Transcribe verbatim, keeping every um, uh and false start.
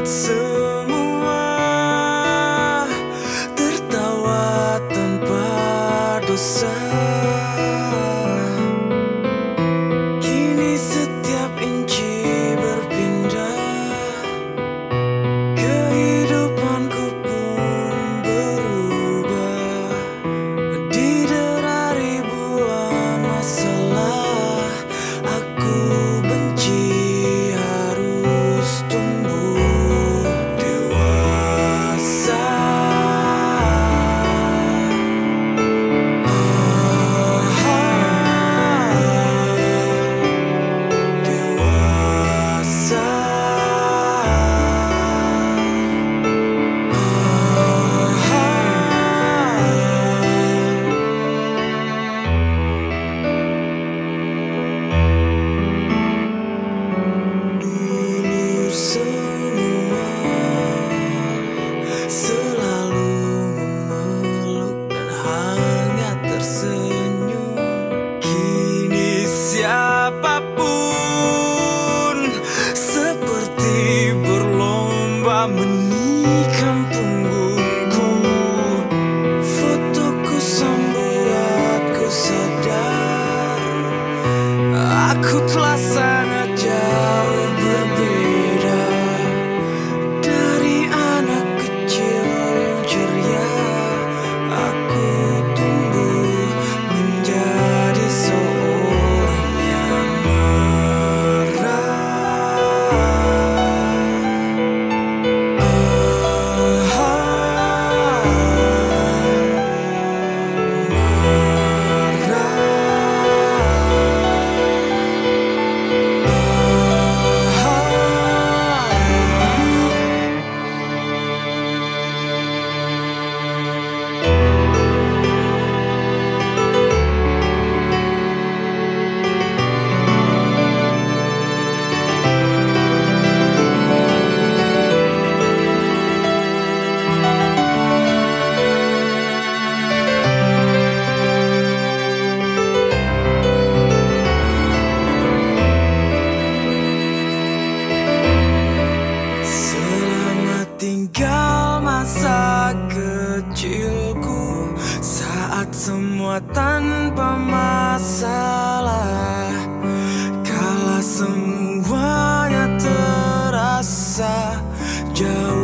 saat semua tertawa tanpa dosa. Kini setiap inci berpindah, kehidupanku pun berubah. Didera ribuan masalah, aku benci harus tumbuh dewasa. Semua selalu memeluk dan hangat tersenyum. Kini siapapun seperti berlomba menikam punggungku. Fotoku membuatku sadar aku telah sangat jauh berbeda dari anak kecil yang ceria. Aku tumbuh menjadi seorang yang marah. Selamat tinggal masa kecilku, saat semua tanpa masalah, kala semuanya terasa jauh